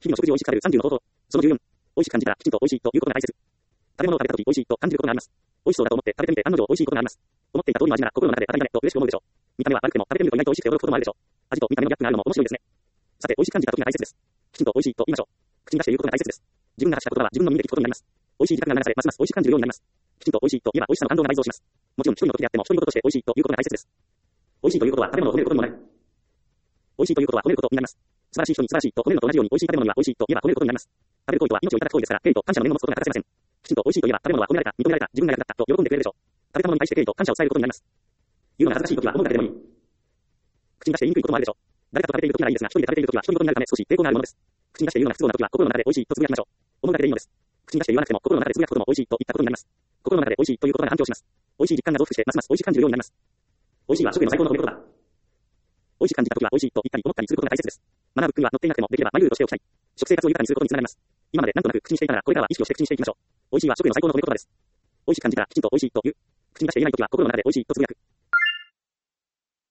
日々の食事を美味しく食べる30の方法。その14。美味しく感じたらきちんと美味しいということが大切。食べ物を食べたとき美味しいと感じることがあります。美味しそうだと思って食べてみて案の定美味しいことがあります。思っていた通りの味なら心の中で当たり前と嬉しく思うでしょう。見た目は悪くても食べてみると意外と美味しくて驚くこともあるでしょう。味と見た目のギャップがあるのも面白いですね。さて、美味しく感じたときが大切です。きちんと美味しいと言いましょう。口に出して言うことが大切です。自分が発した言葉は自分の耳で聞くことになります。美味しい時間が流され、ますます美味しく感じるようになります。きちんと美味しいと言えば美味しさの感動が倍増します。もちろん一人の時であっても独り言として美味しいということが大切です。美味しいということは食べ物を褒めることにもなる。美味しいということは褒めることになります。素晴らしい人に素晴らしいと褒めるのと同じように美味しい食べ物には美味しいと言えば褒めることになります。食べる行為は命をいただく行為ですから、敬意と感謝の念を持つことが欠かせません。きちんと美味しいと言えば食べ物は褒められた、認められた、自分が役立ったと喜んでくれるでしょう。食べたものに対して敬意と感謝を伝えることになります。言うのが恥ずかしい時は思うだけでもいい。口に出して言いにくいこともあるでしょう。誰かと食べている時ならいいですが、一人で食べている時は独り言になるため少し抵抗があるものです。口に出して言うのが不都合な時は心の中で美味しいとつぶやきましょう。思うだけでいいのです。口に出して言わなくても心の中でつぶやくことも美味しいと言ったことになります。心の中で美味しいということが反響します。美味しい実感が増幅してますます美味しく感じるようになります。美味しいは食への最高の褒め言葉だ。美味しく感じた時は美味しいと言ったり思ったりすることが大切です。学ぶ国は乗っていなくてもできればマイルールとしておきたい。食生活を豊かにすることにつながります。今までなんとなく口にしていたならこれからは意識をして口にしていきましょう。美味しいは食への最高の褒め言葉です。美味しく感じたらきちんと美味しいと言う。口に出して言えない時は心の中で美味しいとつぶやく。